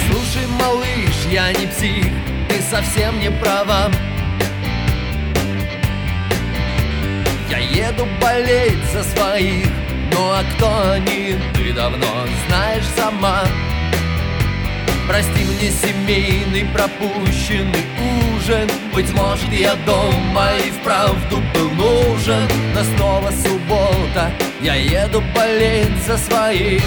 Послушай, малыш, я не псих, ты совсем не права. Я еду болеть за своих, ну а кто они, ты давно знаешь сама. Прости мне семейный пропущенный ужин. Быть может, я дома и вправду был нужен, но снова суббота, я еду болеть за своих.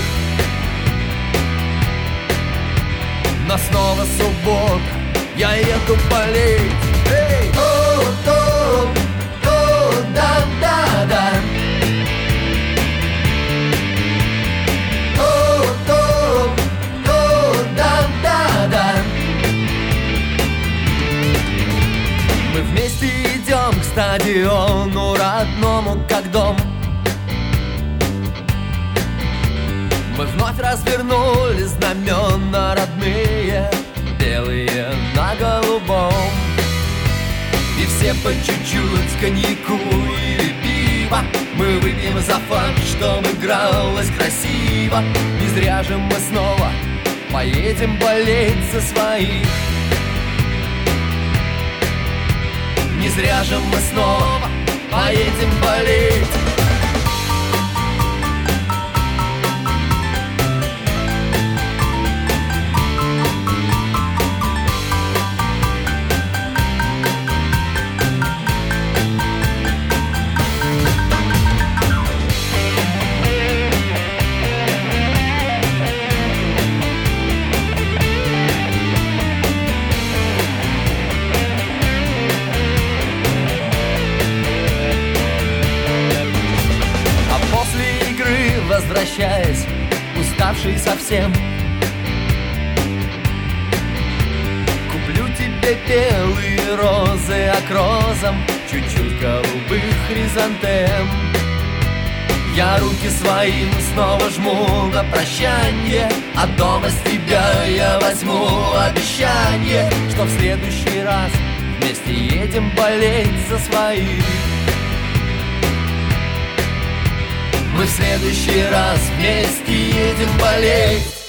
Но снова суббота, я еду болеть. Эй! Да-да-да. Да-да-да. Мы вместе идем к стадиону родному, как дом. Мы вновь развернули знамена родные, белые на голубом. И все по чуть-чуть коньяку или пива мы выпьем за факт, что игралось красиво. Не зря же мы снова поедем болеть за своих. Не зря же мы снова поедем болеть. Возвращаясь, уставший совсем, куплю тебе белые розы, а к розам чуть-чуть голубых хризантем. Я руки своим снова жму на прощанье, а дома с тебя я возьму обещанье, что в следующий раз вместе едем болеть за своих. Мы в следующий раз вместе едем болеть.